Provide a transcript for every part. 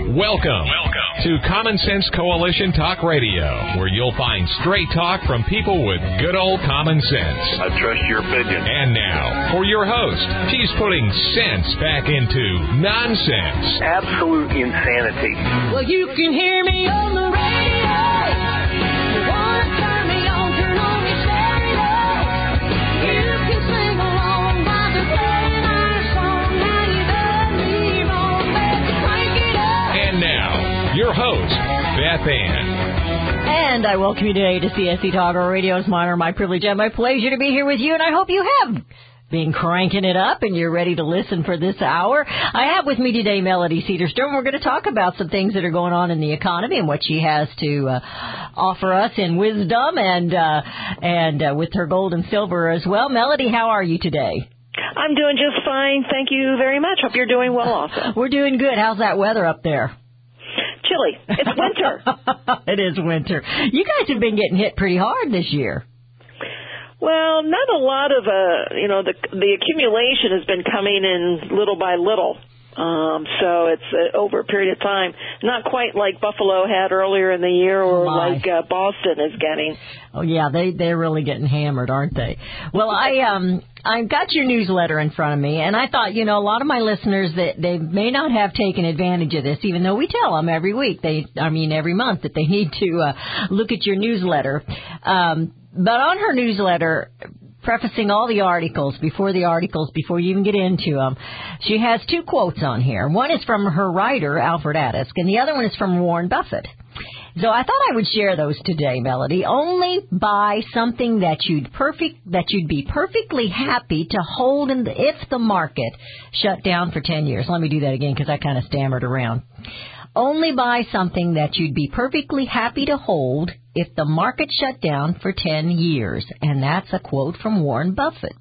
Welcome to Common Sense Coalition Talk Radio, where you'll find straight talk from people with good old common sense. I trust your opinion. And now, for your host, she's putting sense back into nonsense. Absolute insanity. Well, you can hear me on the radio. You want to turn me on your stereo. You can sing along while they're playing our song. Now you done me wrong, baby, crank it up. And now, your host, Beth Ann. And I welcome you today to CSC Talk Radio. It's my honor, my privilege, and my pleasure to be here with you, and I hope you have been cranking it up and you're ready to listen for this hour. I have with me today Melody Cedarstrom. We're going to talk about some things that are going on in the economy and what she has to offer us in wisdom and with her gold and silver as well. Melody, how are you today? I'm doing just fine. Thank you very much. Hope you're doing well also. We're doing good. How's that weather up there? Chilly. It's winter. It is winter. You guys have been getting hit pretty hard this year. Well, not a lot of, the accumulation has been coming in little by little. So it's over a period of time. Not quite like Buffalo had earlier in the year or like Boston is getting. Oh, yeah, they're really getting hammered, aren't they? Well, I got your newsletter in front of me, and I thought, a lot of my listeners, that they may not have taken advantage of this, even though we tell them every month that they need to look at your newsletter. But on her newsletter, prefacing all the articles, before you even get into them, she has two quotes on here. One is from her writer, Alfred Addisk, and the other one is from Warren Buffett. So I thought I would share those today, Melody. Only buy something that you'd be perfectly happy to hold if the market shut down for 10 years. Let me do that again because I kind of stammered around. Only buy something that you'd be perfectly happy to hold if the market shut down for 10 years. And that's a quote from Warren Buffett.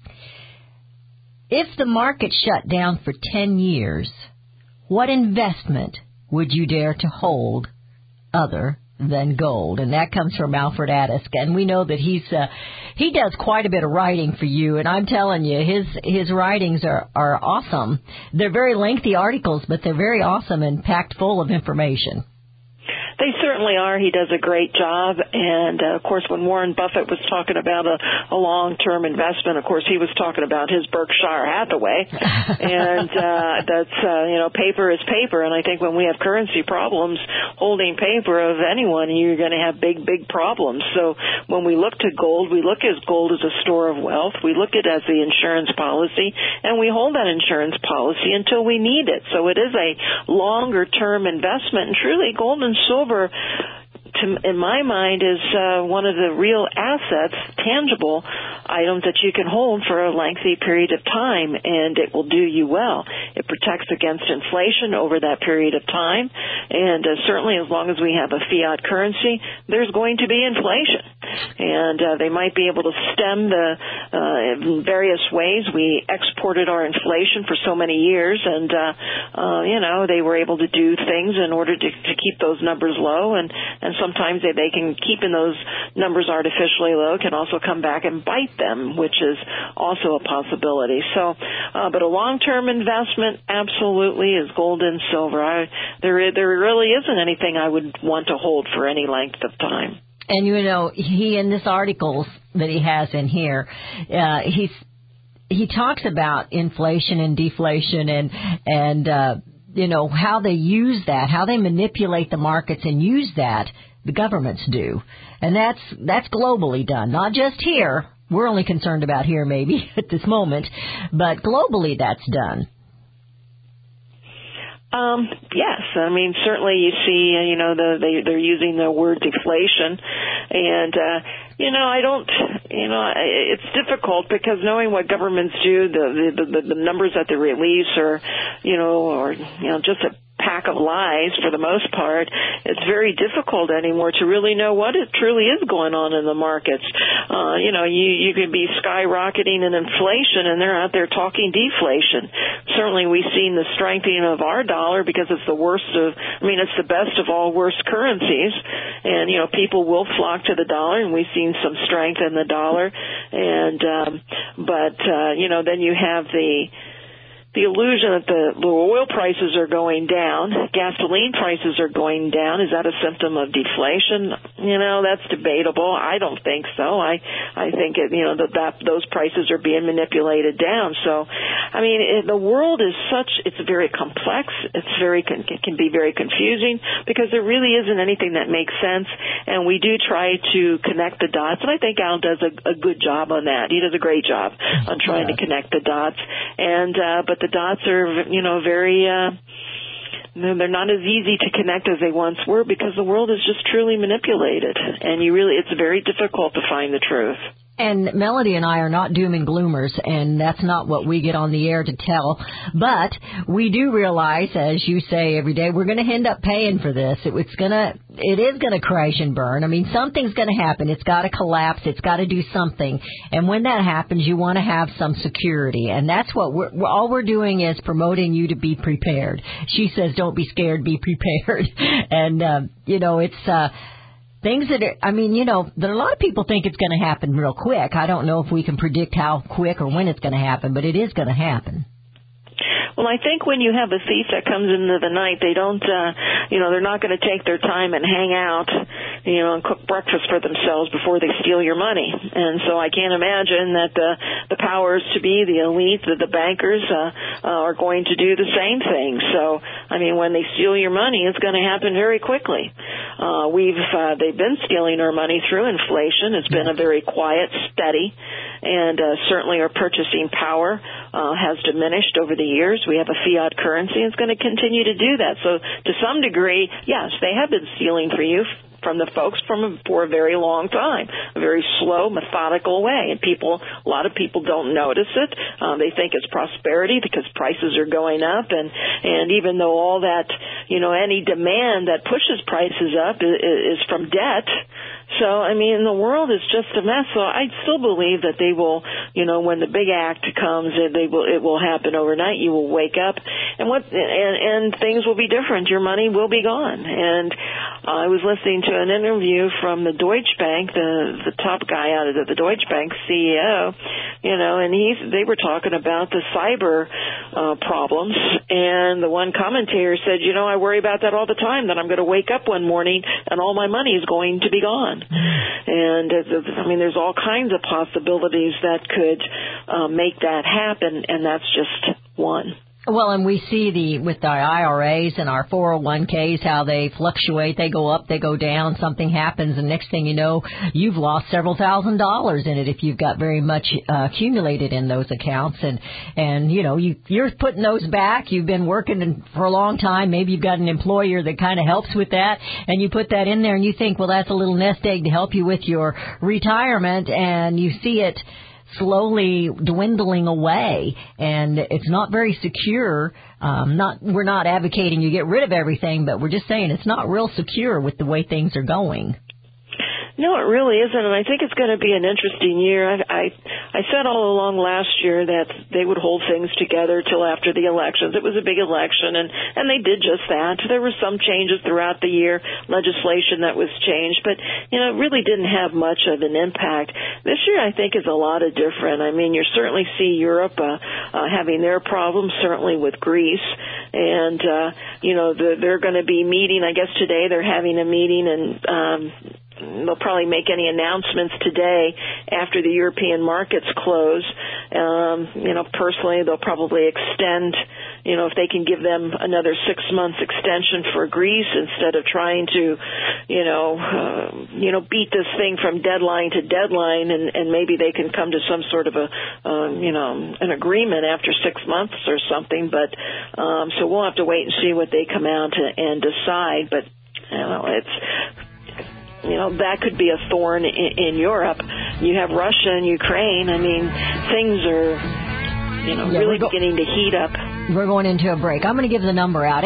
If the market shut down for 10 years, what investment would you dare to hold other than gold? And that comes from Alfred Addisk, and we know that he does quite a bit of writing for you, and I'm telling you, his writings are awesome. They're very lengthy articles, but they're very awesome and packed full of information. They certainly are. He does a great job. And, of course, when Warren Buffett was talking about a long-term investment, of course, he was talking about his Berkshire Hathaway. And that's, paper is paper. And I think when we have currency problems, holding paper of anyone, you're going to have big, big problems. So when we look to gold, we look at gold as a store of wealth. We look at it as the insurance policy, and we hold that insurance policy until we need it. So it is a longer-term investment. And truly, gold and silver, in my mind, is one of the real assets, tangible items that you can hold for a lengthy period of time, and it will do you well. It protects against inflation over that period of time, and certainly as long as we have a fiat currency, there's going to be inflation. And they might be able to stem in various ways. We exported our inflation for so many years, and, they were able to do things in order to keep those numbers low, and sometimes they can keeping those numbers artificially low can also come back and bite them, which is also a possibility. So, but a long-term investment absolutely is gold and silver. There really isn't anything I would want to hold for any length of time. And he in this article that he has in here, he talks about inflation and deflation and how they use that, how they manipulate the markets and use that. The governments do. And that's globally done, not just here. We're only concerned about here maybe at this moment, but globally that's done. Yes. I mean, certainly you see, they're using the word deflation, and, it's difficult because knowing what governments do, the numbers that they release or just a pack of lies for the most part, it's very difficult anymore to really know what it truly is going on in the markets. You could be skyrocketing in inflation and they're out there talking deflation. Certainly we've seen the strengthening of our dollar because it's the it's the best of all worst currencies. And, people will flock to the dollar, and we've seen some strength in the dollar. And, then you have the the illusion that the oil prices are going down, gasoline prices are going down. Is that a symptom of deflation? That's debatable. I don't think so. I think that those prices are being manipulated down. So, I mean, the world is it's very complex. It can be very confusing because there really isn't anything that makes sense, and we do try to connect the dots, and I think Al does a good job on that. He does a great job on trying to connect the dots, but the dots are, very, they're not as easy to connect as they once were because the world is just truly manipulated, and it's very difficult to find the truth. And Melody and I are not doom and gloomers, and that's not what we get on the air to tell. But we do realize, as you say every day, we're going to end up paying for this. It is going to crash and burn. I mean, something's going to happen. It's got to collapse. It's got to do something. And when that happens, you want to have some security. And that's what all we're doing is promoting you to be prepared. She says, don't be scared, be prepared. And, it's... things that there are a lot of people think it's going to happen real quick. I don't know if we can predict how quick or when it's going to happen, but it is going to happen. Well, I think when you have a thief that comes into the night, they don't, they're not going to take their time and hang out, and cook breakfast for themselves before they steal your money. And so I can't imagine that the powers to be, the elite, the bankers, are going to do the same thing. So, I mean, when they steal your money, it's going to happen very quickly. They've been stealing our money through inflation. It's been a very quiet, steady, and certainly our purchasing power has diminished over the years. We have a fiat currency, and it's going to continue to do that. So to some degree, yes, they have been stealing from the folks for a very long time, a very slow, methodical way. And a lot of people don't notice it. They think it's prosperity because prices are going up. And even though all that, any demand that pushes prices up is from debt. So, I mean, the world is just a mess. So I still believe that they will, when the big act comes, it will happen overnight. You will wake up and things will be different. Your money will be gone. And I was listening to an interview from the Deutsche Bank, the top guy out of the Deutsche Bank CEO, and they were talking about the cyber problems. And the one commentator said, I worry about that all the time, that I'm going to wake up one morning and all my money is going to be gone. And there's all kinds of possibilities that could make that happen, and that's just one. Well, and we see with our IRAs and our 401ks, how they fluctuate. They go up, they go down, something happens, and next thing you know, you've lost several $1,000s in it if you've got very much accumulated in those accounts. And you're putting those back. You've been working for a long time. Maybe you've got an employer that kind of helps with that, and you put that in there, and you think, well, that's a little nest egg to help you with your retirement, and you see it slowly dwindling away, and it's not very secure. We're not advocating you get rid of everything, but we're just saying it's not real secure with the way things are going. No, it really isn't, and I think it's going to be an interesting year. I said all along last year that they would hold things together till after the elections. It was a big election, and they did just that. There were some changes throughout the year, legislation that was changed, but it really didn't have much of an impact. This year, I think, is a lot of different. I mean, you certainly see Europe having their problems, certainly with Greece, and they're going to be meeting. I guess today they're having a meeting, and they'll probably make any announcements today after the European markets close. Personally, they'll probably extend, if they can give them another 6 months extension for Greece instead of trying to, beat this thing from deadline to deadline, and maybe they can come to some sort of an agreement after 6 months or something. But so we'll have to wait and see what they come out and decide. But that could be a thorn in Europe. You have Russia and Ukraine. I mean, things are, really beginning to heat up. We're going into a break. I'm going to give the number out,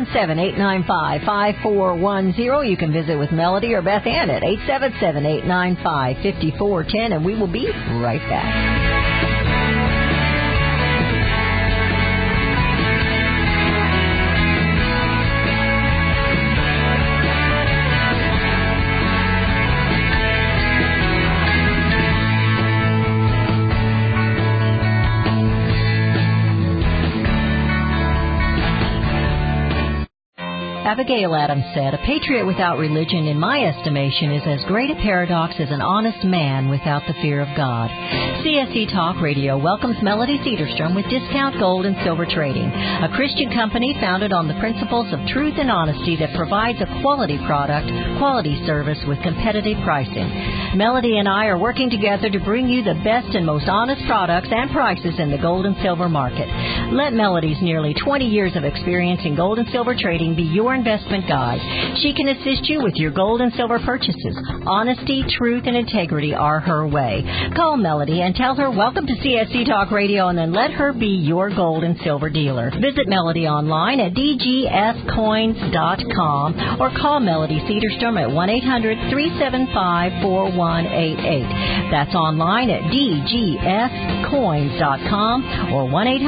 877-895-5410. You can visit with Melody or Beth Ann at 877-895-5410, and we will be right back. Abigail Adams said, "A patriot without religion, in my estimation, is as great a paradox as an honest man without the fear of God." CSC Talk Radio welcomes Melody Cedarstrom with Discount Gold and Silver Trading, a Christian company founded on the principles of truth and honesty that provides a quality product, quality service with competitive pricing. Melody and I are working together to bring you the best and most honest products and prices in the gold and silver market. Let Melody's nearly 20 years of experience in gold and silver trading be your investment guide. She can assist you with your gold and silver purchases. Honesty, truth, and integrity are her way. Call Melody and tell her welcome to CSC Talk Radio, and then let her be your gold and silver dealer. Visit Melody online at dgscoins.com or call Melody Cedarstrom at 1-800-375-4188. That's online at dgscoins.com or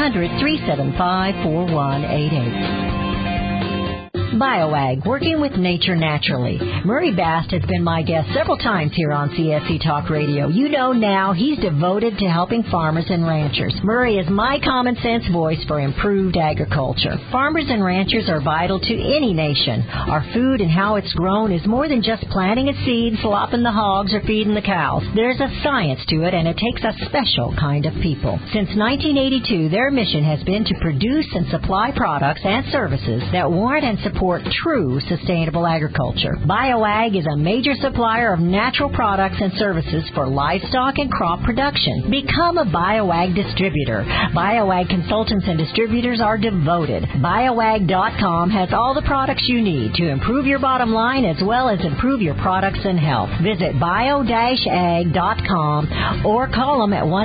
1-800-375-4188. BioAg, working with nature naturally. Murray Bast has been my guest several times here on CSC Talk Radio. You know now he's devoted to helping farmers and ranchers. Murray is my common sense voice for improved agriculture. Farmers and ranchers are vital to any nation. Our food and how it's grown is more than just planting a seed, slopping the hogs, or feeding the cows. There's a science to it, and it takes a special kind of people. Since 1982, their mission has been to produce and supply products and services that warrant and support true sustainable agriculture. BioAg is a major supplier of natural products and services for livestock and crop production. Become a BioAg distributor. BioAg consultants and distributors are devoted. BioAg.com has all the products you need to improve your bottom line as well as improve your products and health. Visit bio-ag.com or call them at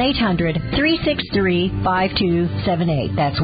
1-800-363-5278. That's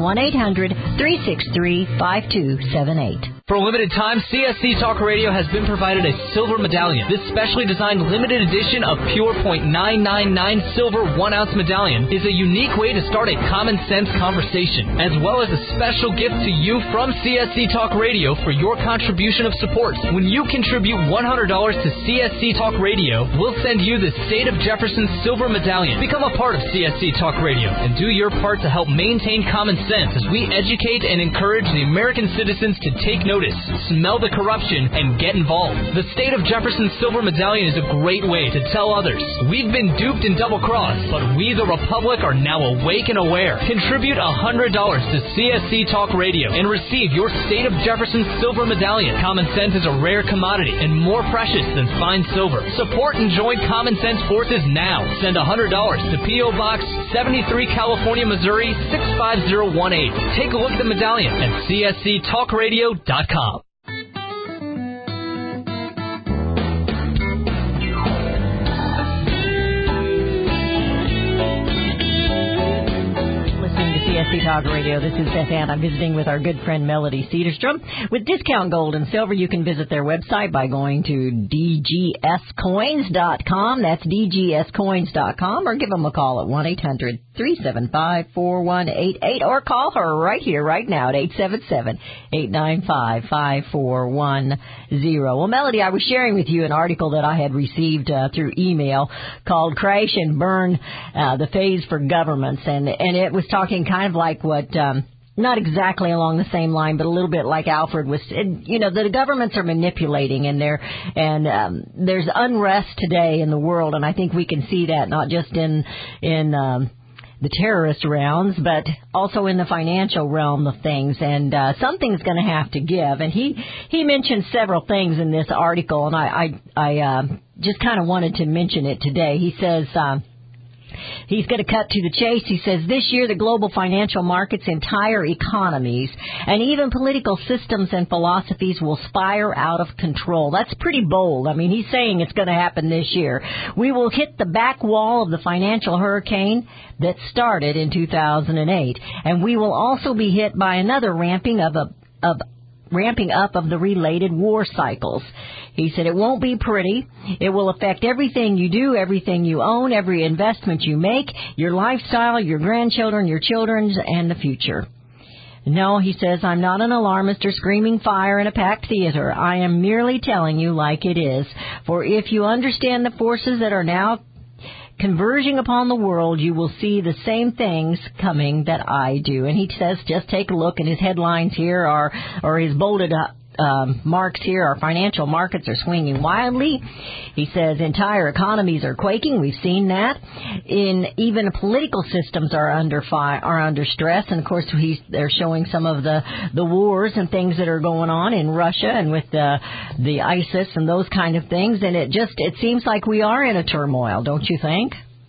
1-800-363-5278. For a limited time, CSC Talk Radio has been provided a silver medallion. This specially designed limited edition of pure .999 silver 1-ounce medallion is a unique way to start a common sense conversation, as well as a special gift to you from CSC Talk Radio for your contribution of support. When you contribute $100 to CSC Talk Radio, we'll send you the State of Jefferson silver medallion. Become a part of CSC Talk Radio and do your part to help maintain common sense as we educate and encourage the American citizens to take notice, smell the corruption, and get involved. The State of Jefferson Silver Medallion is a great way to tell others, we've been duped and double-crossed, but we the Republic are now awake and aware. Contribute $100 to CSC Talk Radio and receive your State of Jefferson Silver Medallion. Common sense is a rare commodity and more precious than fine silver. Support and join Common Sense Forces now. Send $100 to P.O. Box 73, California, Missouri 65018. Take a look at the medallion at csctalkradio.com. CSC Talk Radio. This is Beth Ann. I'm visiting with our good friend Melody Cedarstrom. With Discount Gold and Silver, you can visit their website by going to dgscoins.com. That's dgscoins.com, or give them a call at 1-800-375-4188, or call her right here, right now at 877-895-5410. Well, Melody, I was sharing with you an article that I had received through email called Crash and Burn, the Phase for Governments, and it was talking kind of like what, not exactly along the same line, but a little bit like Alfred was, you know, the governments are manipulating, and there's unrest today in the world, and I think we can see that not just in the terrorist rounds, but also in the financial realm of things, and something's going to have to give. And he mentioned several things in this article, and I just kind of wanted to mention it today. He says, he's going to cut to the chase. He says, this year the global financial markets, entire economies, and even political systems and philosophies will spiral out of control. That's pretty bold. I mean, he's saying it's going to happen this year. We will hit the back wall of the financial hurricane that started in 2008, and we will also be hit by another ramping up of the related war cycles. He said it won't be pretty. It will affect everything you do, everything you own, every investment you make, your lifestyle, your grandchildren, your children's, and the future. No, he says, I'm not an alarmist or screaming fire in a packed theater. I am merely telling you like it is. For if you understand the forces that are now converging upon the world, you will see the same things coming that I do. And he says, just take a look, and his headlines here are, or his bolded marks here. Our financial markets are swinging wildly. He says entire economies are quaking. We've seen that. Even political systems are under stress. And of course, they're showing some of the wars and things that are going on in Russia and with the ISIS and those kind of things. And it seems like we are in a turmoil, don't you think?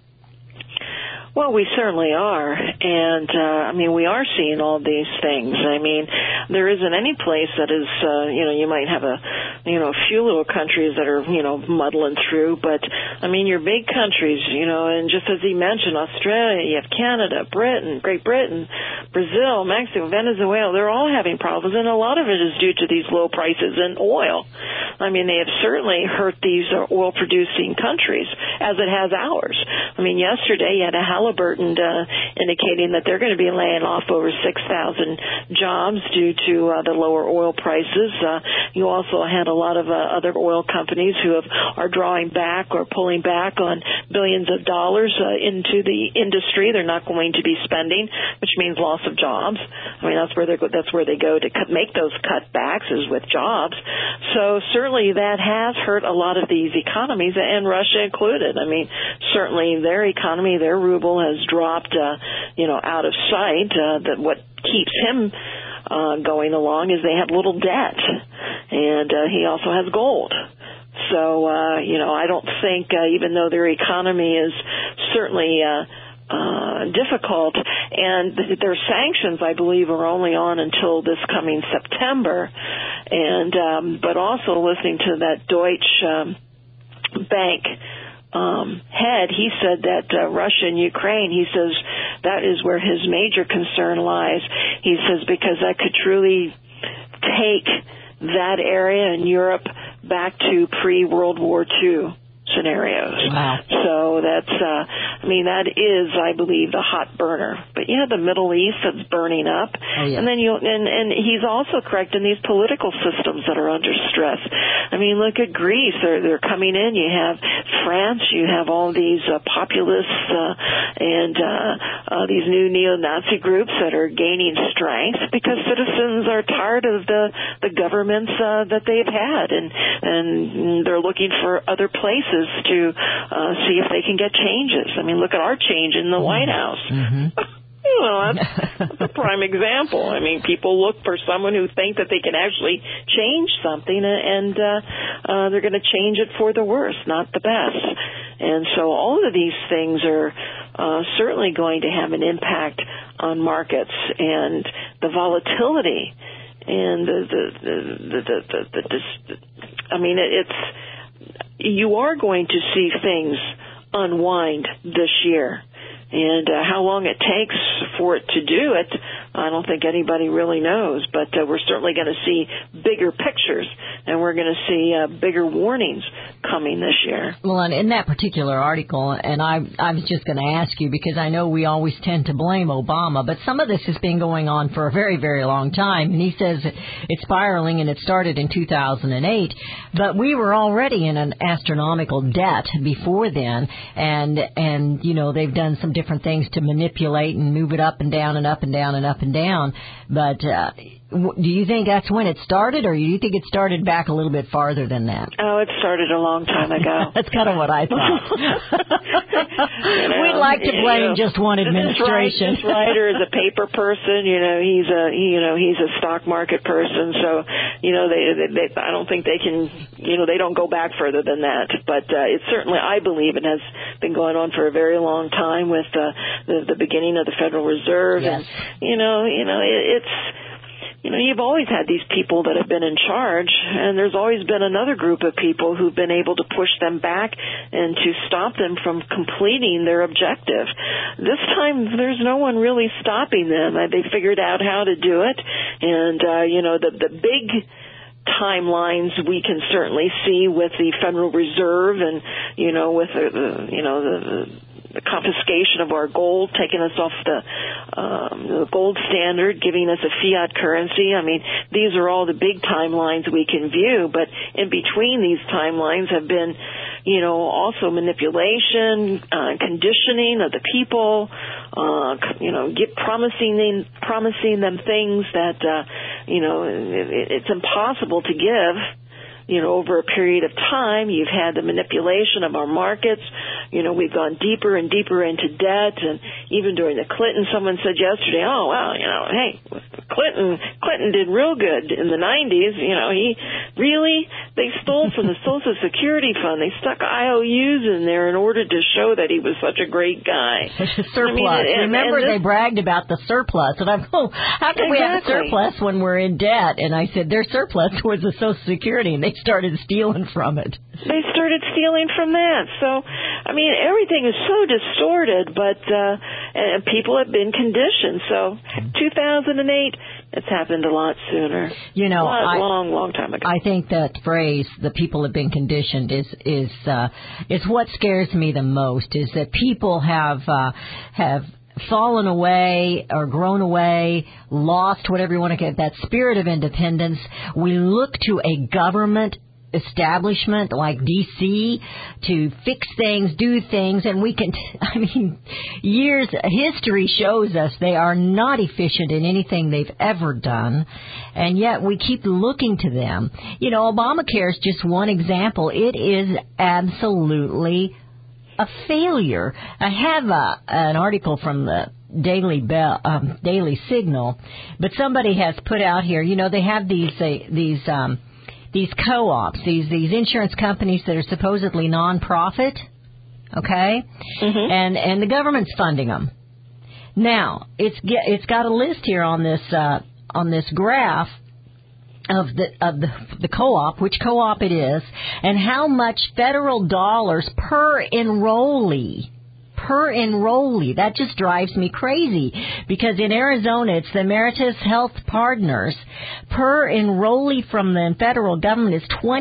Well, we certainly are. And, we are seeing all these things. There isn't any place that is, you might have a few little countries that are, muddling through. But, your big countries, and just as he mentioned, Australia, you have Canada, Great Britain, Brazil, Mexico, Venezuela, they're all having problems. And a lot of it is due to these low prices in oil. They have certainly hurt these oil-producing countries, as it has ours. Yesterday you had a Halliburton indicating that they're going to be laying off over 6,000 jobs due to the lower oil prices. You also had a lot of other oil companies who are drawing back or pulling back on billions of dollars into the industry. They're not going to be spending, which means loss of jobs. That's where they go to make those cutbacks, is with jobs. So certainly that has hurt a lot of these economies, and Russia included. Certainly their economy, their ruble has dropped, out of sight. That what keeps him going along is they have little debt, and he also has gold. So, I don't think, even though their economy is certainly difficult, and their sanctions, I believe, are only on until this coming September, and but also listening to that Deutsche Bank head, he said that Russia and Ukraine, he says that is where his major concern lies. He says because that could truly take that area in Europe back to pre-World War II scenarios. Wow. So that's, that is, I believe, the hot burner. But you have the Middle East that's burning up. Oh, yeah. And then and he's also correct in these political systems that are under stress. Look at Greece. They're coming in. You have France. You have all these populists and these new neo-Nazi groups that are gaining strength because citizens are tired of the governments that they've had, and they're looking for other places to see if they can get changes. Look at our change in the White House. Mm-hmm. That's a prime example. People look for someone who think that they can actually change something, and they're going to change it for the worse, not the best. And so all of these things are certainly going to have an impact on markets, and the volatility and you are going to see things unwind this year. And how long it takes for it to do it, I don't think anybody really knows. But we're certainly going to see bigger pictures, and we're going to see bigger warnings coming this year. Well, and in that particular article, and I was just going to ask you, because I know we always tend to blame Obama, but some of this has been going on for a very, very long time. And he says it's spiraling, and it started in 2008. But we were already in an astronomical debt before then, and they've done some different things to manipulate and move it up and down and up and down and up and down. But do you think that's when it started, or do you think it started back a little bit farther than that? Oh, it started a long time ago. That's kind of what I thought. We'd like to blame just one administration. This writer is a paper person. He's a stock market person. So they I don't think they can. They don't go back further than that. But it certainly, I believe, it has been going on for a very long time with the beginning of the Federal Reserve. Yes. And you've always had these people that have been in charge, and there's always been another group of people who've been able to push them back and to stop them from completing their objective. This time, there's no one really stopping them. They figured out how to do it, and the big timelines we can certainly see with the Federal Reserve and with the confiscation of our gold, taking us off the gold standard, giving us a fiat currency. These are all the big timelines we can view, but in between these timelines have been, also manipulation, conditioning of the people, promising them things that, it's impossible to give. Over a period of time, you've had the manipulation of our markets. We've gone deeper and deeper into debt. And even during the Clinton, someone said yesterday, oh, well, hey, Clinton did real good in the 90s. They stole from the Social Security Fund. They stuck IOUs in there in order to show that he was such a great guy. Surplus. Remember, they bragged about the surplus. And I'm, how can we have a surplus when we're in debt? And I said, their surplus was the Social Security, and they started stealing from it. They started stealing from that. So, everything is so distorted, but people have been conditioned. So, 2008, it's happened a lot sooner. Long time ago. I think that phrase, "the people have been conditioned," is what scares me the most. Is that people have fallen away or grown away, lost whatever you want to get, that spirit of independence. We look to a government establishment like D.C. to fix things, do things, and we can, history shows us they are not efficient in anything they've ever done, and yet we keep looking to them. Obamacare is just one example. It is absolutely a failure. I have an article from the Daily Signal, but somebody has put out here. They have these co-ops, these insurance companies that are supposedly non-profit, okay, and the government's funding them. Now it's got a list here on this graph of the co-op, which co-op it is, and how much federal dollars per enrollee. That just drives me crazy, because in Arizona it's the Emeritus Health Partners. Per enrollee from the federal government is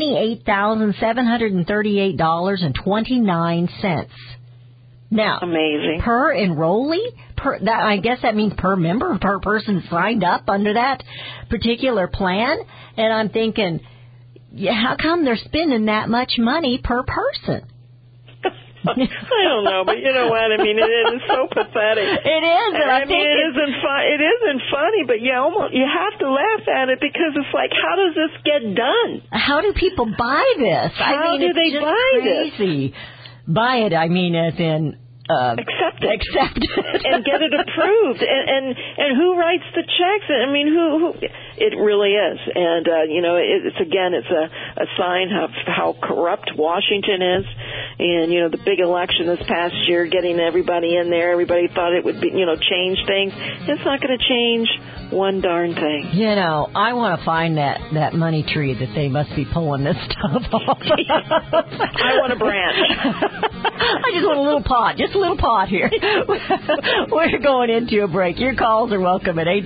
$28,738.29. Now, amazing. Per enrollee? I guess that means per member, per person signed up under that particular plan. And I'm thinking, how come they're spending that much money per person? I don't know, but you know what? It is so pathetic. It is, and I think it isn't funny, but you have to laugh at it, because it's like, how does this get done? How do people buy this? How do they buy this? Buy it, as in accept it and get it approved, and who writes the checks? Who it really is, and it's a sign of how corrupt Washington is. And the big election this past year, getting everybody in there, everybody thought it would be change things. It's not going to change one darn thing. I want to find that money tree that they must be pulling this stuff off. I want a branch. I just want a little pot. Just a little pot here. We're going into a break. Your calls are welcome at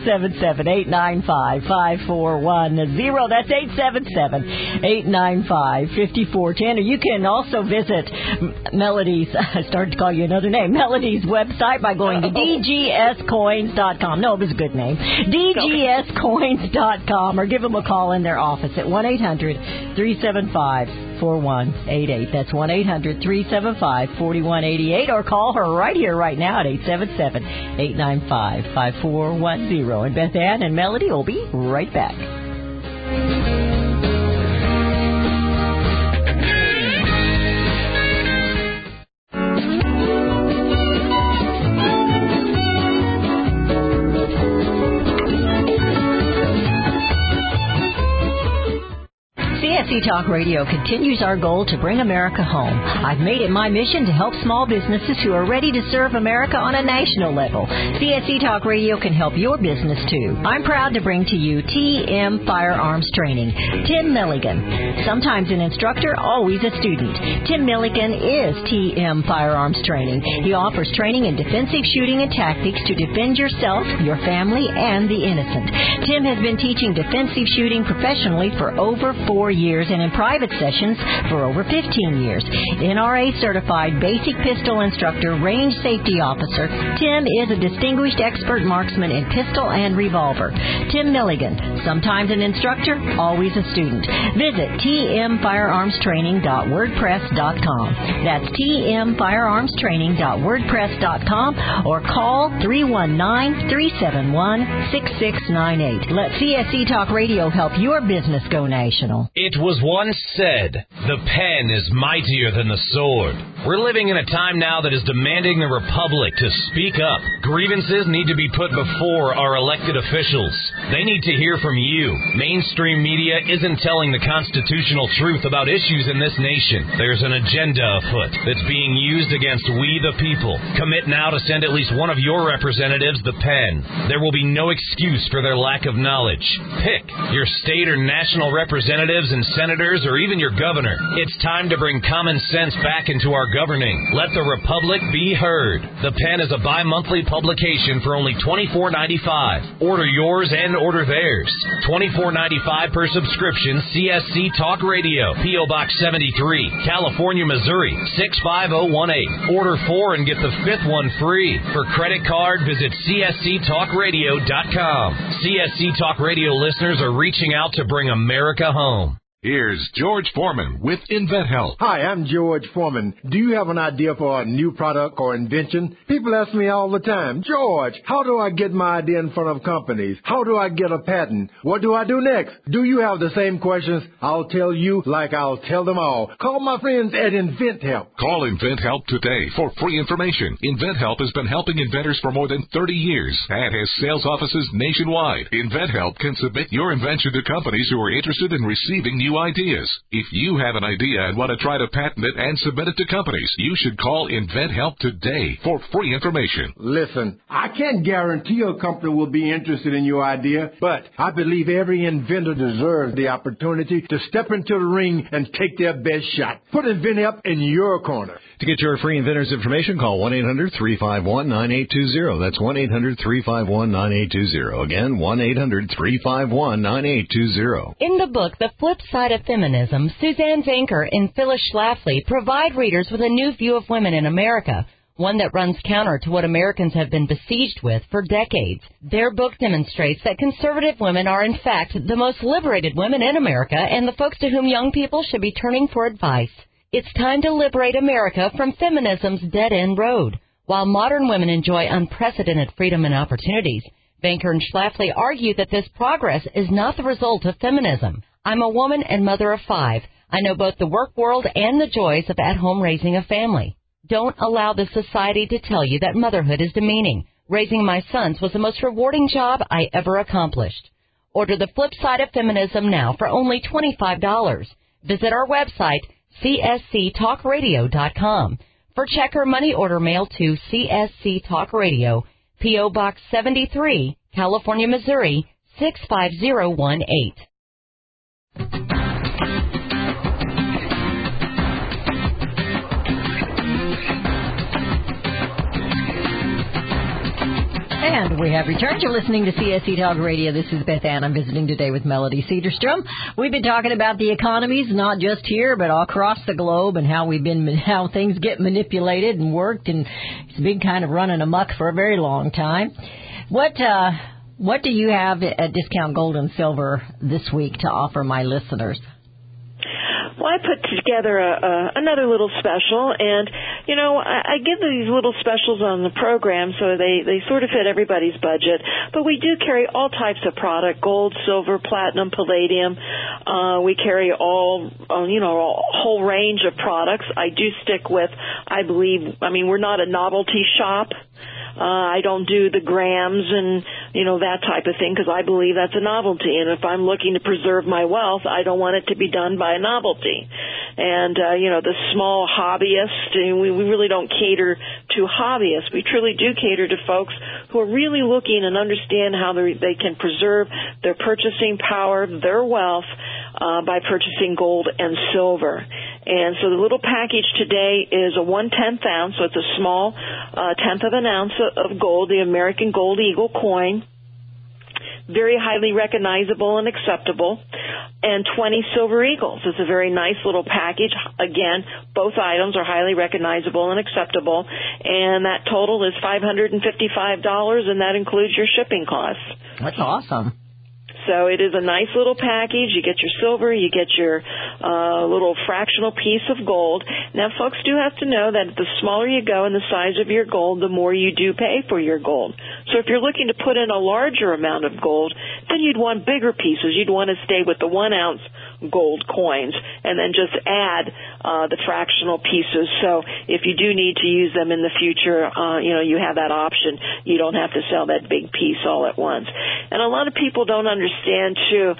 877-895-5410. That's 877-895-5410. Or you can also visit Melody's, I started to call you another name, Melody's website by going to dgscoins.com. No, it was a good name. dgscoins.com, or give them a call in their office at 1-800-375-4188. That's 1-800-375-4188, or call her right here, right now at 877-895-5410. And Beth Ann and Melody will be right back. CSC Talk Radio continues our goal to bring America home. I've made it my mission to help small businesses who are ready to serve America on a national level. CSC Talk Radio can help your business too. I'm proud to bring to you TM Firearms Training. Tim Milligan, sometimes an instructor, always a student. Tim Milligan is TM Firearms Training. He offers training in defensive shooting and tactics to defend yourself, your family, and the innocent. Tim has been teaching defensive shooting professionally for over 4 years. years and in private sessions for over 15 years. NRA certified basic pistol instructor, range safety officer, Tim is a distinguished expert marksman in pistol and revolver. Tim Milligan, sometimes an instructor, always a student. Visit tmfirearmstraining.wordpress.com. That's tmfirearmstraining.wordpress.com or call 319-371-6698. Let CSC Talk Radio help your business go national. It was once said, the pen is mightier than the sword. We're living in a time now that is demanding the Republic to speak up. Grievances need to be put before our elected officials. They need to hear from you. Mainstream media isn't telling the constitutional truth about issues in this nation. There's an agenda afoot that's being used against we the people. Commit now to send at least one of your representatives the pen. There will be no excuse for their lack of knowledge. Pick your state or national representatives and senators or even your governor. It's time to bring common sense back into our governing. Let the Republic be heard. The Pen is a bi-monthly publication for only $24.95. Order yours and order theirs. $24.95 per subscription. CSC Talk Radio, P.O. Box 73, California, Missouri 65018. Order 4 and get the 5th one free. For credit card, visit csctalkradio.com. CSC Talk Radio listeners are reaching out to bring America home. Here's George Foreman with InventHelp. Hi, I'm George Foreman. Do you have an idea for a new product or invention? People ask me all the time, George, how do I get my idea in front of companies? How do I get a patent? What do I do next? Do you have the same questions? I'll tell you like I'll tell them all. Call my friends at InventHelp. Call InventHelp today for free information. InventHelp has been helping inventors for more than 30 years and has sales offices nationwide. InventHelp can submit your invention to companies who are interested in receiving new ideas. If you have an idea and want to try to patent it and submit it to companies, you should call InventHelp today for free information. Listen, I can't guarantee a company will be interested in your idea, but I believe every inventor deserves the opportunity to step into the ring and take their best shot. Put InventHelp in your corner. To get your free inventors information, call 1-800-351-9820. That's 1-800-351-9820. Again, 1-800-351-9820. In the book, The Flip Side of Feminism, Suzanne Vanker and Phyllis Schlafly provide readers with a new view of women in America, one that runs counter to what Americans have been besieged with for decades. Their book demonstrates that conservative women are, in fact, the most liberated women in America and the folks to whom young people should be turning for advice. It's time to liberate America from feminism's dead-end road. While modern women enjoy unprecedented freedom and opportunities, Vanker and Schlafly argue that this progress is not the result of feminism. I'm a woman and mother of 5. I know both the work world and the joys of at-home raising a family. Don't allow the society to tell you that motherhood is demeaning. Raising my sons was the most rewarding job I ever accomplished. Order The Flip Side of Feminism now for only $25. Visit our website, csctalkradio.com. For check or money order, mail to CSC Talk Radio, P.O. Box 73, California, Missouri 65018. And we have returned. You're listening to CSC Talk Radio. This is Beth Ann. I'm visiting today with Melody Cedarstrom. We've been talking about the economies, not just here, but all across the globe, and how things get manipulated and worked, and it's been kind of running amok for a very long time. What do you have at Discount Gold and Silver this week to offer my listeners? Well, I put together another little special, and, you know, I give these little specials on the program so they sort of fit everybody's budget, but we do carry all types of product, gold, silver, platinum, palladium. We carry a whole range of products. I do stick with, we're not a novelty shop. I don't do the grams and, that type of thing, because I believe that's a novelty. And if I'm looking to preserve my wealth, I don't want it to be done by a novelty. And, the small hobbyist, we really don't cater to hobbyists. We truly do cater to folks who are really looking and understand how they can preserve their purchasing power, their wealth, by purchasing gold and silver. And so the little package today is a 1/10 ounce, so it's a small tenth of an ounce of gold, the American Gold Eagle coin. Very highly recognizable and acceptable. and 20 Silver Eagles. It's a very nice little package. Again, both items are highly recognizable and acceptable, and that total is $555, and that includes your shipping costs. That's awesome. So it is a nice little package. You get your silver, you get your little fractional piece of gold. Now, folks do have to know that the smaller you go in the size of your gold, the more you do pay for your gold. So if you're looking to put in a larger amount of gold, then you'd want bigger pieces. You'd want to stay with the 1 ounce gold coins and then just add the fractional pieces. So if you do need to use them in the future, you have that option. You don't have to sell that big piece all at once. And a lot of people don't understand too,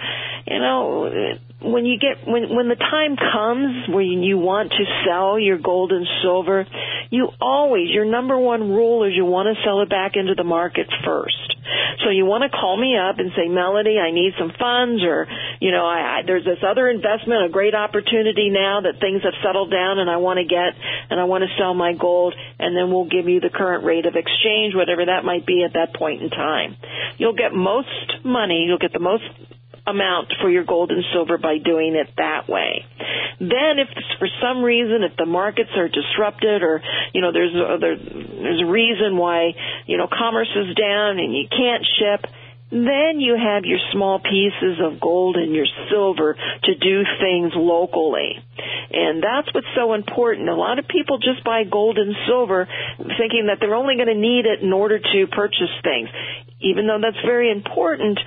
when the time comes when you want to sell your gold and silver, your number one rule is you want to sell it back into the market first. So you want to call me up and say, Melody, I need some funds, or, there's this other investment, a great opportunity now that things have settled down and I want to sell my gold, and then we'll give you the current rate of exchange, whatever that might be at that point in time. You'll get most money, you'll get the most amount for your gold and silver by doing it that way. Then if for some reason, if the markets are disrupted, or there's a reason why commerce is down and you can't ship, then you have your small pieces of gold and your silver to do things locally. And that's what's so important. A lot of people just buy gold and silver thinking that they're only going to need it in order to purchase things. Even though that's very important,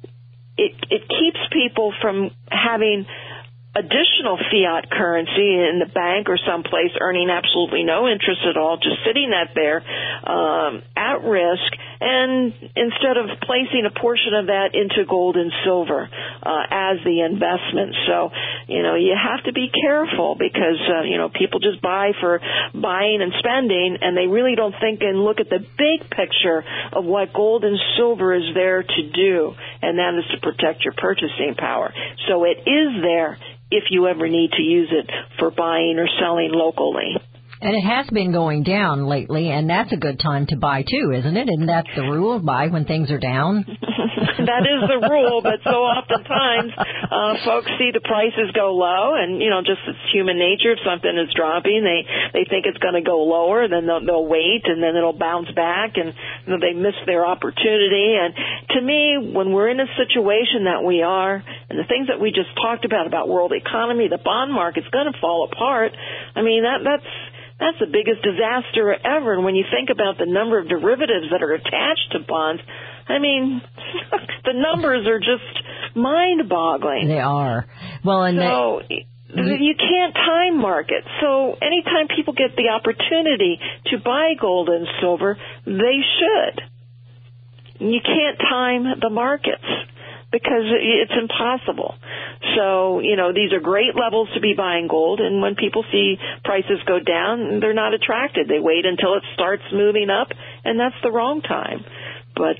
it keeps people from having additional fiat currency in the bank or someplace earning absolutely no interest at all, just sitting there at risk, and instead of placing a portion of that into gold and silver as the investment. So, you have to be careful because, people just buy for buying and spending, and they really don't think and look at the big picture of what gold and silver is there to do, and that is to protect your purchasing power. So it is there if you ever need to use it for buying or selling locally. And it has been going down lately, and that's a good time to buy, too, isn't it? Isn't that the rule? Buy when things are down? That is the rule, but so oftentimes folks see the prices go low, and, just it's human nature. If something is dropping, they think it's going to go lower, then they'll wait, and then it'll bounce back, and they miss their opportunity. And to me, when we're in a situation that we are, and the things that we just talked about world economy, the bond market's going to fall apart. I mean, that's the biggest disaster ever. And when you think about the number of derivatives that are attached to bonds, I mean, the numbers are just mind-boggling. They are. Well, and so you can't time market. So anytime people get the opportunity to buy gold and silver, they should. You can't time the markets because it's impossible. So, these are great levels to be buying gold, and when people see prices go down, they're not attracted. They wait until it starts moving up, and that's the wrong time. But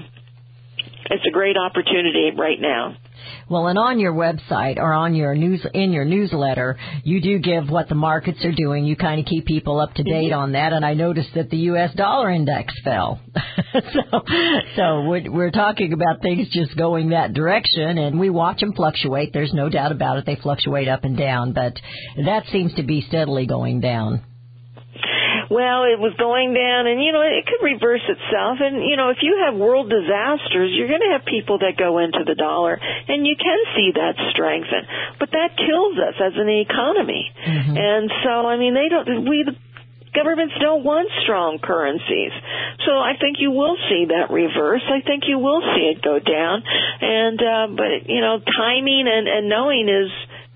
it's a great opportunity right now. Well, and on your website or in your newsletter, you do give what the markets are doing. You kind of keep people up to date on that, and I noticed that the U.S. dollar index fell. so we're talking about things just going that direction, and we watch them fluctuate. There's no doubt about it. They fluctuate up and down, but that seems to be steadily going down. Well, it was going down, and, it could reverse itself. And, if you have world disasters, you're going to have people that go into the dollar, and you can see that strengthen. But that kills us as an economy. Mm-hmm. And so, the governments don't want strong currencies. So I think you will see that reverse. I think you will see it go down. And, but timing and knowing is,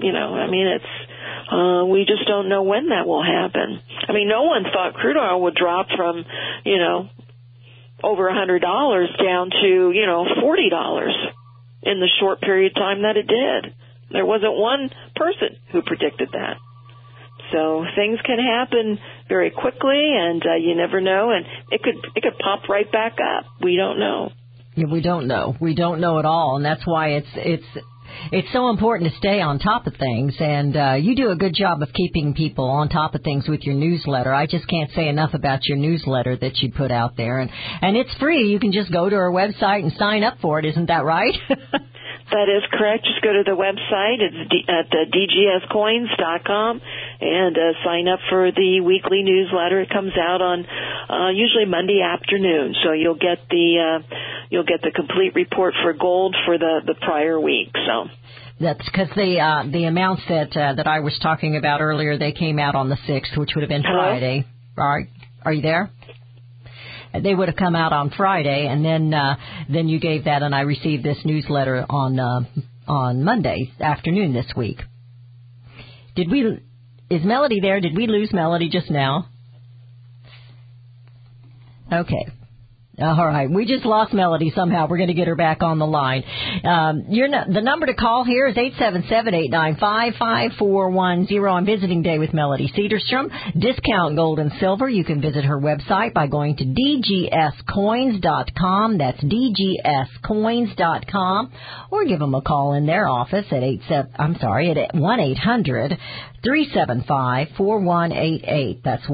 we just don't know when that will happen. No one thought crude oil would drop from, over $100 down to, $40 in the short period of time that it did. There wasn't one person who predicted that. So things can happen very quickly, and you never know, and it could pop right back up. We don't know. Yeah, we don't know. We don't know at all, and that's why it's so important to stay on top of things, and you do a good job of keeping people on top of things with your newsletter. I just can't say enough about your newsletter that you put out there, and it's free. You can just go to our website and sign up for it. Isn't that right? That is correct. Just go to the website. It's at dgscoins.com and sign up for the weekly newsletter. It comes out on usually Monday afternoon, so you'll get the complete report for gold for the prior week. So. That's because the amounts that I was talking about earlier, they came out on the 6th, which would have been Friday. Right? Are you there? They would have come out on Friday, and then you gave that, and I received this newsletter on Monday afternoon this week. Is Melody there? Did we lose Melody just now? Okay. All right. We just lost Melody somehow. We're going to get her back on the line. The number to call here is 877-895-5410 on Visiting Day with Melody Cedarstrom. Discount Gold and Silver. You can visit her website by going to dgscoins.com. That's dgscoins.com. Or give them a call in their office at 1-800-375-4188. That's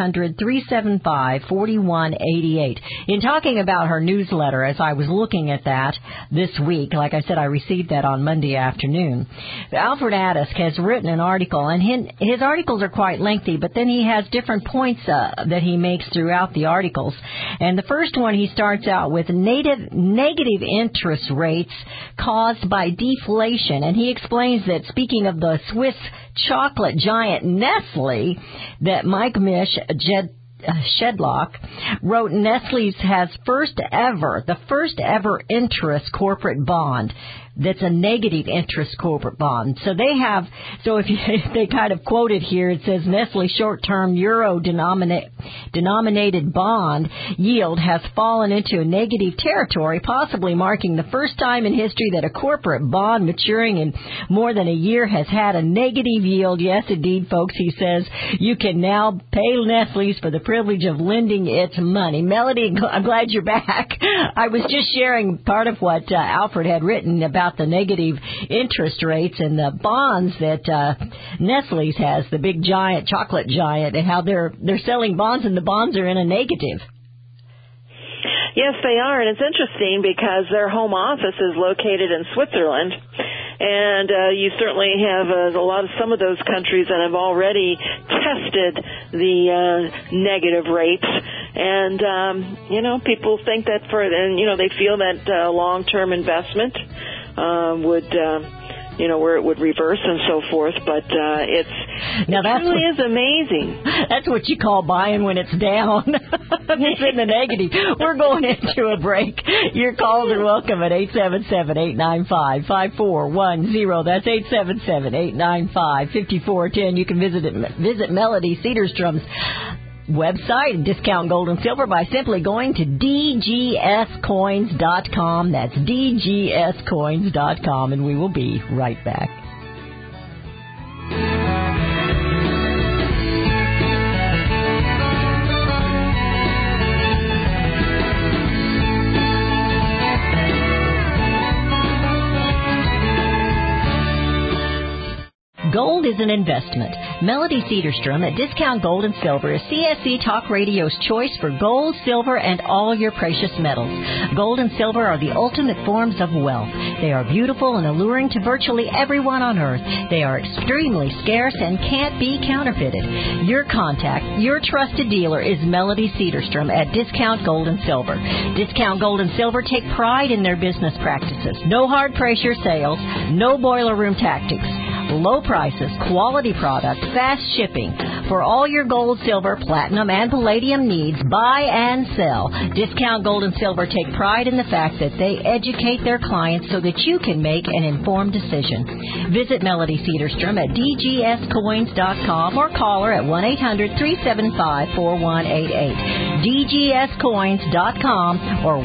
1-800-375-4188. In talking about her newsletter, as I was looking at that this week, like I said, I received that on Monday afternoon. Alfred Addisk has written an article, and his articles are quite lengthy, but then he has different points that he makes throughout the articles. And the first one, he starts out with negative interest rates caused by deflation, and he explains that, speaking of the Swiss chocolate giant Nestle, that Mike Shedlock wrote Nestle's has the first ever interest corporate bond that's a negative interest corporate bond. So if they kind of quote it here, it says Nestle short-term euro denominated bond yield has fallen into a negative territory, possibly marking the first time in history that a corporate bond maturing in more than a year has had a negative yield. Yes, indeed, folks, he says you can now pay Nestle's for the privilege of lending its money. Melody, I'm glad you're back. I was just sharing part of what Alfred had written about the negative interest rates and the bonds that Nestle's has, the big giant, chocolate giant, and how they're selling bonds and the bonds are in a negative. Yes, they are, and it's interesting because their home office is located in Switzerland, and you certainly have some of those countries that have already tested the negative rates. And, people think that they feel that long-term investment where it would reverse and so forth, but it really is amazing. That's what you call buying when it's down. It's in the negative. We're going into a break. Your calls are welcome at 877-895-5410. That's 877-895-5410. You can visit Melody Cedarstrom's website, Discount Gold and Silver, by simply going to dgscoins.com. That's dgscoins.com, and we will be right back. Gold is an investment. Melody Cedarstrom at Discount Gold and Silver is CSC Talk Radio's choice for gold, silver, and all your precious metals. Gold and silver are the ultimate forms of wealth. They are beautiful and alluring to virtually everyone on earth. They are extremely scarce and can't be counterfeited. Your contact, your trusted dealer, is Melody Cedarstrom at Discount Gold and Silver. Discount Gold and Silver take pride in their business practices. No hard pressure sales, no boiler room tactics. Low prices, quality product, fast shipping. For all your gold, silver, platinum, and palladium needs, buy and sell. Discount Gold and Silver take pride in the fact that they educate their clients so that you can make an informed decision. Visit Melody Cedarstrom at dgscoins.com or call her at 1-800-375-4188. dgscoins.com or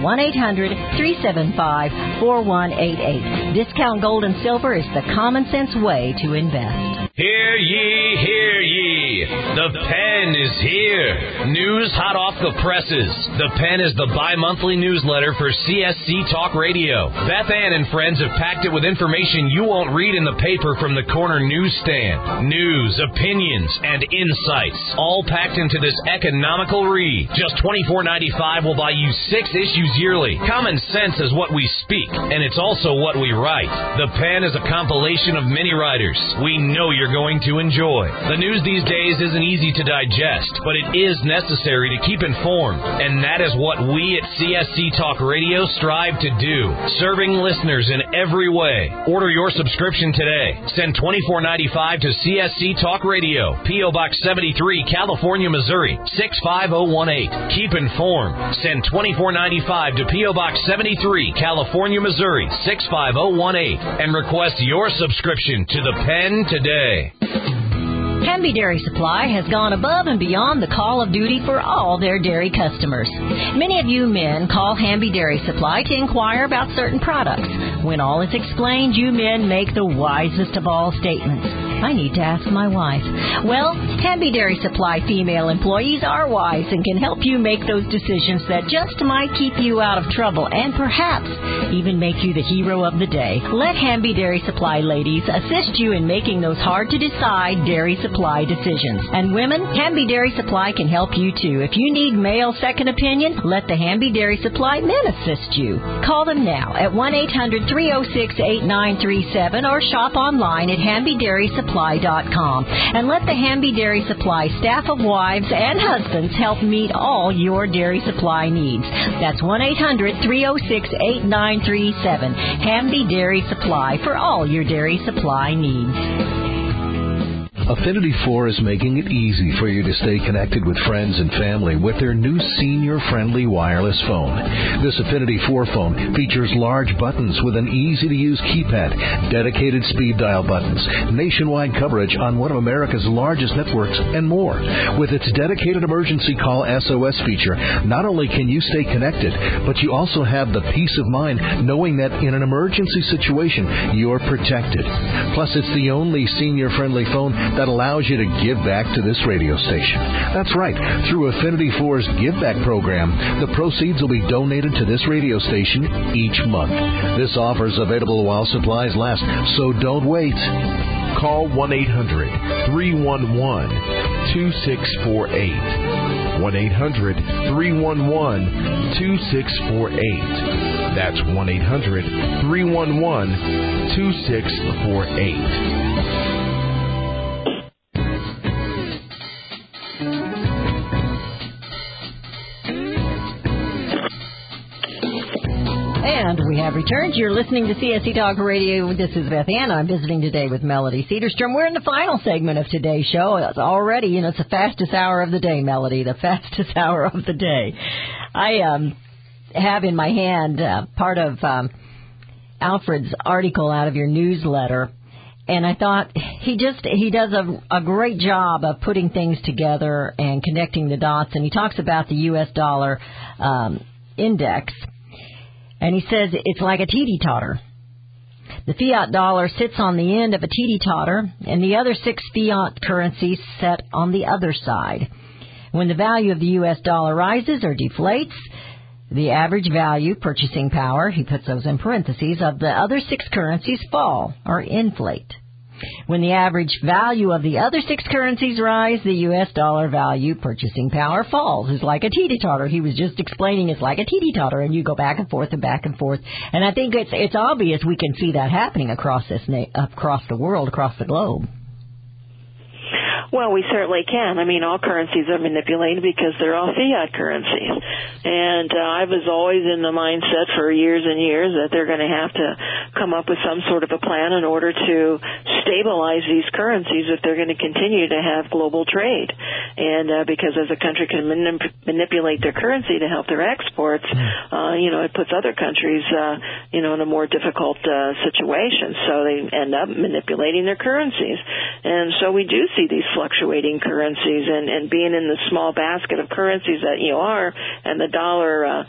1-800-375-4188. Discount Gold and Silver is the common sense way to invest. Hear ye, hear ye. The Pen is here. News hot off the presses. The Pen is the bi-monthly newsletter for CSC Talk Radio. Beth Ann and friends have packed it with information you won't read in the paper from the corner newsstand. News, opinions, and insights, all packed into this economical read. Just $24.95 will buy you 6 issues yearly. Common sense is what we speak, and it's also what we write. The Pen is a compilation of many writers we know you're going to enjoy. The news these days isn't easy to digest, but it is necessary to keep informed, and that is what we at CSC Talk Radio strive to do, serving listeners in every way. Order your subscription today. Send $24.95 to CSC Talk Radio, P.O. Box 73, California, Missouri, 65018. Keep informed. Send $24.95 to P.O. Box 73, California, Missouri, 65018, and request your subscription to the Pen today. Hamby Dairy Supply has gone above and beyond the call of duty for all their dairy customers. Many of you men call Hamby Dairy Supply to inquire about certain products. When all is explained, you men make the wisest of all statements. I need to ask my wife. Well, Hamby Dairy Supply female employees are wise and can help you make those decisions that just might keep you out of trouble and perhaps even make you the hero of the day. Let Hamby Dairy Supply ladies assist you in making those hard-to-decide dairy supply decisions. And women, Hamby Dairy Supply can help you too. If you need male second opinion, let the Hamby Dairy Supply men assist you. Call them now at 1-800-306-8937 or shop online at HambyDairySupply.com and let the Hamby Dairy Supply staff of wives and husbands help meet all your dairy supply needs. That's 1-800-306-8937. Hamby Dairy Supply for all your dairy supply needs. Affinity 4 is making it easy for you to stay connected with friends and family with their new senior-friendly wireless phone. This Affinity 4 phone features large buttons with an easy-to-use keypad, dedicated speed dial buttons, nationwide coverage on one of America's largest networks, and more. With its dedicated emergency call SOS feature, not only can you stay connected, but you also have the peace of mind knowing that in an emergency situation, you're protected. Plus, it's the only senior-friendly phone that allows you to give back to this radio station. That's right. Through Affinity 4's Give Back program, the proceeds will be donated to this radio station each month. This offer is available while supplies last, so don't wait. Call 1-800-311-2648. 1-800-311-2648. That's 1-800-311-2648. And we have returned. You're listening to CSC Talk Radio. This is Beth Ann. I'm visiting today with Melody Cedarstrom. We're in the final segment of today's show. It's already, it's the fastest hour of the day, Melody, the fastest hour of the day. I have in my hand part of Alfred's article out of your newsletter. And I thought he does a great job of putting things together and connecting the dots. And he talks about the U.S. dollar index. And he says it's like a teeter-totter. The fiat dollar sits on the end of a teeter-totter, and the other 6 fiat currencies set on the other side. When the value of the U.S. dollar rises or deflates, the average value, purchasing power, he puts those in parentheses, of the other 6 currencies fall or inflate. When the average value of the other 6 currencies rise, the U.S. dollar value, purchasing power, falls. It's like a teeter-totter. He was just explaining it's like a teeter-totter, and you go back and forth and back and forth. And I think it's obvious we can see that happening across the world, across the globe. Well, we certainly can. I mean, all currencies are manipulated because they're all fiat currencies. And I was always in the mindset for years and years that they're going to have to come up with some sort of a plan in order to stabilize these currencies if they're going to continue to have global trade. And because as a country can manipulate their currency to help their exports, it puts other countries, in a more difficult situation. So they end up manipulating their currencies. And so we do see these fluctuating currencies, and being in the small basket of currencies that you are, and the dollar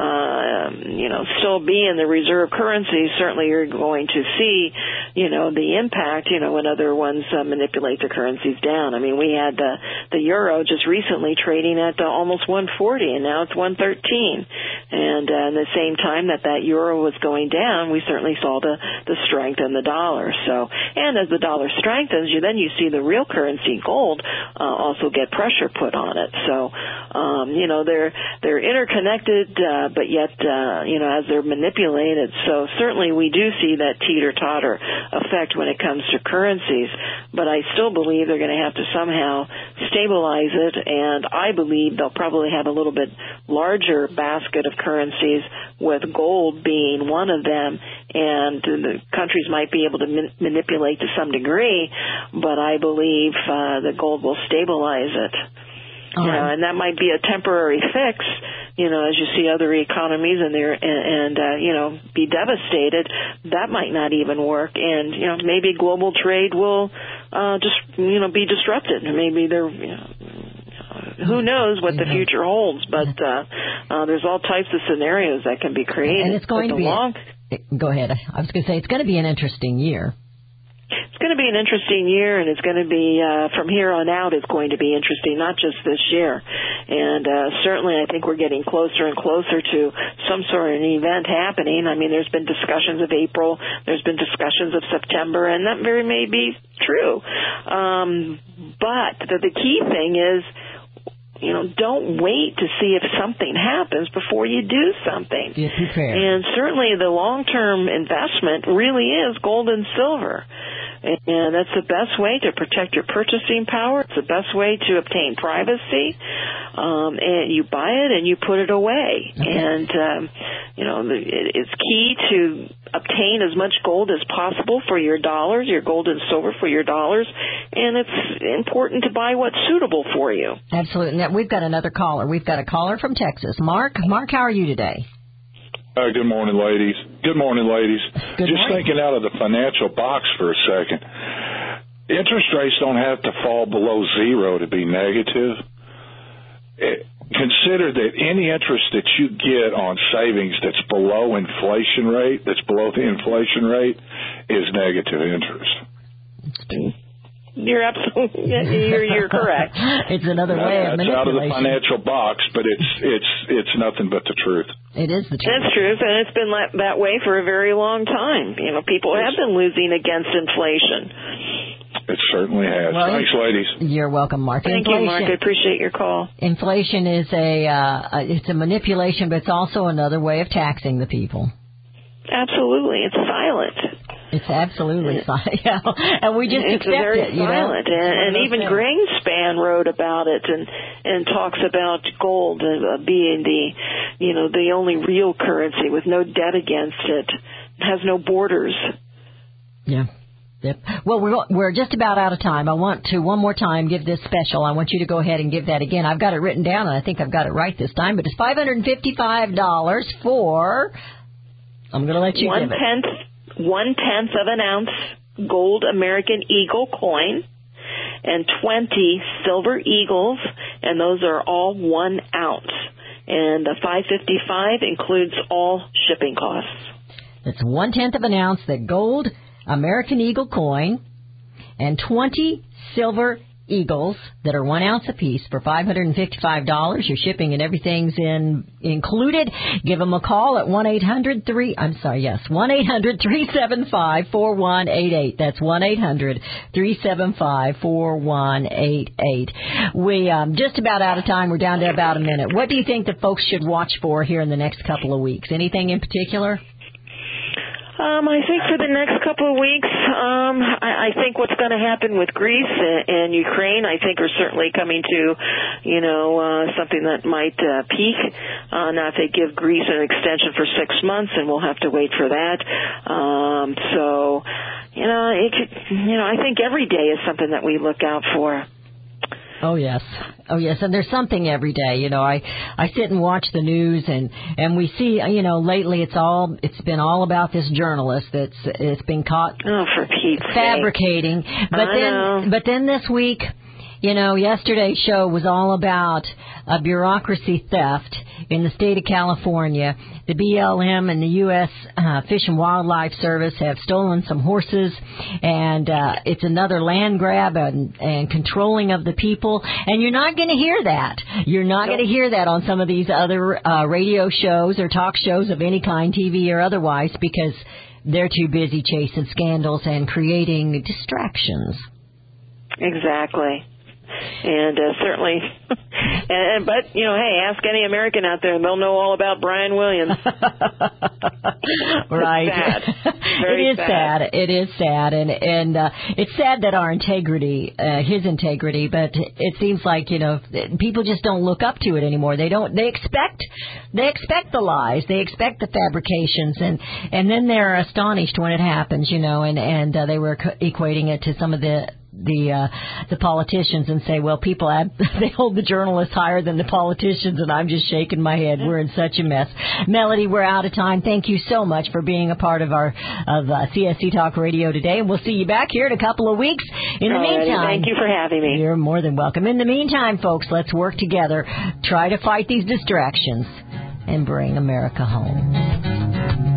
still be in the reserve currency, certainly you're going to see, the impact, when other ones manipulate the currencies down. I mean, we had the euro just recently trading at almost 140, and now it's 113. And in the same time that euro was going down, we certainly saw the strength in the dollar. So, and as the dollar strengthens, you see the real currency, gold, also get pressure put on it. So, they're interconnected, but yet, as they're manipulated. So certainly we do see that teeter-totter effect when it comes to currencies, but I still believe they're going to have to somehow stabilize it, and I believe they'll probably have a little bit larger basket of currencies, with gold being one of them, and the countries might be able to manipulate to some degree, but I believe the gold will stabilize it. And that might be a temporary fix, as you see other economies in there and be devastated. That might not even work. And, maybe global trade will be disrupted. Maybe who knows what the future holds, but there's all types of scenarios that can be created. And it's going to be... Go ahead. I was going to say, it's going to be an interesting year. It's going to be an interesting year, and it's going to be, from here on out, it's going to be interesting, not just this year. And certainly I think we're getting closer and closer to some sort of an event happening. I mean, there's been discussions of April, there's been discussions of September, and that very may be true. But the key thing is, don't wait to see if something happens before you do something. Get prepared. And certainly the long-term investment really is gold and silver. And that's the best way to protect your purchasing power. It's the best way to obtain privacy. And you buy it and you put it away. Okay. And, it's key to obtain as much gold as possible for your dollars, your gold and silver for your dollars. And it's important to buy what's suitable for you. Absolutely. Now, we've got another caller. We've got a caller from Texas. Mark, how are you today? Good morning, ladies. Good morning. Just thinking out of the financial box for a second. Interest rates don't have to fall below zero to be negative. Consider that any interest that you get on savings that's below inflation rate, that's below the inflation rate, is negative interest. You're absolutely, you're correct. It's another way of manipulation. That's out of the financial box, but it's nothing but the truth. It is the truth. That's true, and it's been that way for a very long time. People have been losing against inflation. It certainly has. Well, thanks, ladies. You're welcome, Mark. Thank you, Mark. I appreciate your call. Inflation is it's a manipulation, but it's also another way of taxing the people. Absolutely. It's silent. It's absolutely silent. Yeah. And we just accept very it. Silent. And even Greenspan wrote about it and talks about gold being the only real currency with no debt against it. It has no borders. Yeah. Yep. Well, we're just about out of time. I want to one more time give this special. I want you to go ahead and give that again. I've got it written down, and I think I've got it right this time. But it's $555 for. I'm going to let you give it. 1/10 of an ounce gold American Eagle coin and 20 silver eagles, and those are all 1 ounce. And the $555 includes all shipping costs. It's 1/10 of an ounce, that gold American Eagle coin, and 20 silver eagles that are 1 ounce apiece for $555. Your shipping and everything's included. Give them a call at 1-800-375-4188. That's 1-800-375-4188. We just about out of time. We're down to about a minute. What do you think that folks should watch for here in the next couple of weeks? Anything in particular? I think for the next couple of weeks, I think what's going to happen with Greece and Ukraine, I think are certainly coming to, something that might peak. Now, if they give Greece an extension for 6 months, and we'll have to wait for that. I think every day is something that we look out for. Oh yes, and there's something every day. I sit and watch the news, and we see, lately it's been all about this journalist it's been caught for Pete's fabricating. sake. But then this week, You know, yesterday's show was all about bureaucracy theft in the state of California. The BLM and the U.S. Fish and Wildlife Service have stolen some horses, and it's another land grab and controlling of the people. And you're not going to hear that. You're not going to hear that on some of these other radio shows or talk shows of any kind, TV or otherwise, because they're too busy chasing scandals and creating distractions. Exactly. And certainly, but, you know, hey, ask any American out there and they'll know all about Brian Williams. Right. It's sad. Very it is sad. It is sad. And it's sad that our integrity, his integrity, but it seems like, you know, people just don't look up to it anymore. They expect the lies. They expect the fabrications. And then they're astonished when it happens, you know, and they were equating it to some of the politicians and say, well, people they hold the journalists higher than the politicians, and I'm just shaking my head. We're in such a mess. Melody, we're out of time. Thank you so much for being a part of CSC Talk Radio today, and we'll see you back here in a couple of weeks. In the meantime, thank you for having me. You're more than welcome. In the meantime, folks, let's work together, try to fight these distractions, and bring America home.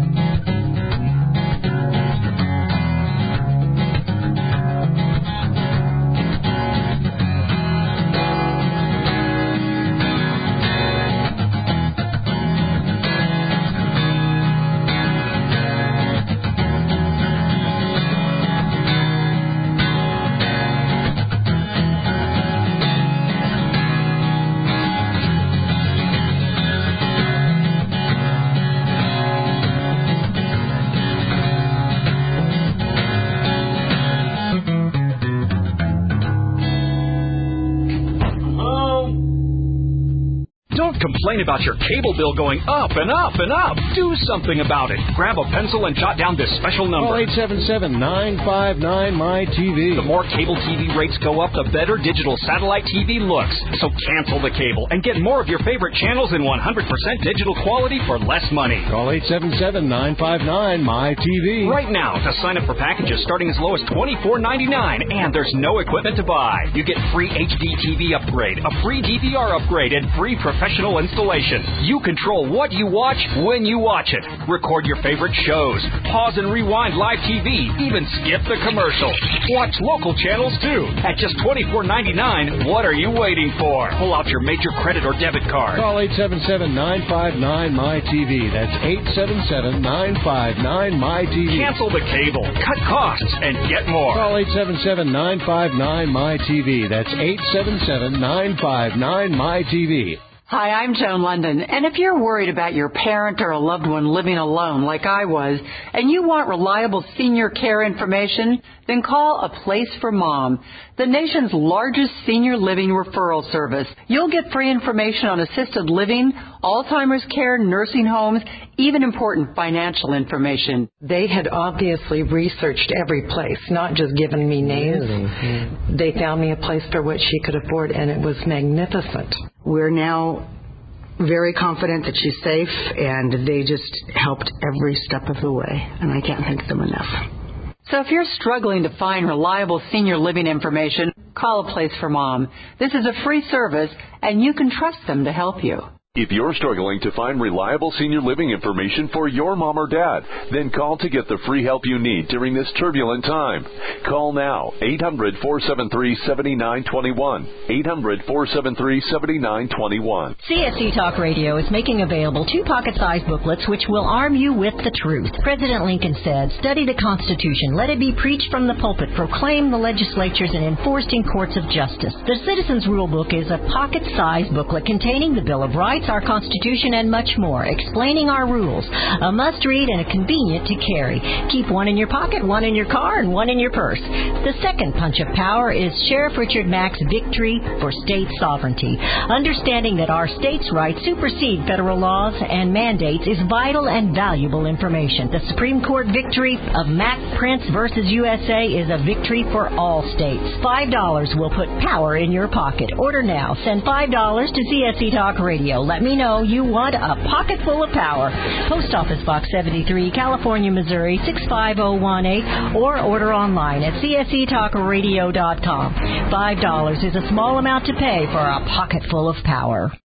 Complain about your cable bill going up and up and up. Do something about it. Grab a pencil and jot down this special number. Call 877-959-MY-TV. The more cable TV rates go up, the better digital satellite TV looks. So cancel the cable and get more of your favorite channels in 100% digital quality for less money. Call 877-959-MY-TV. Right now to sign up for packages starting as low as $24.99, and there's no equipment to buy. You get free HD TV upgrade, a free DVR upgrade, and free professional installation. You control what you watch when you watch it. Record your favorite shows. Pause and rewind live TV. Even skip the commercial. Watch local channels too. At just $24.99, what are you waiting for? Pull out your major credit or debit card. Call 877-959-MY-TV. That's 877-959-MY-TV. Cancel the cable. Cut costs and get more. Call 877-959-MY-TV. That's 877-959-MY-TV. Hi, I'm Joan London, and if you're worried about your parent or a loved one living alone like I was, and you want reliable senior care information, then call A Place for Mom, the nation's largest senior living referral service. You'll get free information on assisted living, Alzheimer's care, nursing homes, even important financial information. They had obviously researched every place, not just given me names. Really? They found me a place for what she could afford, and it was magnificent. We're now very confident that she's safe, and they just helped every step of the way, and I can't thank them enough. So if you're struggling to find reliable senior living information, call A Place for Mom. This is a free service, and you can trust them to help you. If you're struggling to find reliable senior living information for your mom or dad, then call to get the free help you need during this turbulent time. Call now, 800-473-7921, 800-473-7921. CSC Talk Radio is making available 2 pocket-sized booklets which will arm you with the truth. President Lincoln said, study the Constitution, let it be preached from the pulpit, proclaimed the legislatures, and enforced in courts of justice. The Citizens Rule Book is a pocket-sized booklet containing the Bill of Rights, our Constitution, and much more, explaining our rules. A must-read and a convenient to carry. Keep one in your pocket, one in your car, and one in your purse. The second punch of power is Sheriff Richard Mack's Victory for State Sovereignty. Understanding that our states' rights supersede federal laws and mandates is vital and valuable information. The Supreme Court victory of Mack Prince versus USA is a victory for all states. $5 will put power in your pocket. Order now. Send $5 to CSC Talk Radio. let me know you want a pocket full of power. Post Office Box 73, California, Missouri 65018, or order online at CSETalkRadio.com. $5 is a small amount to pay for a pocket full of power.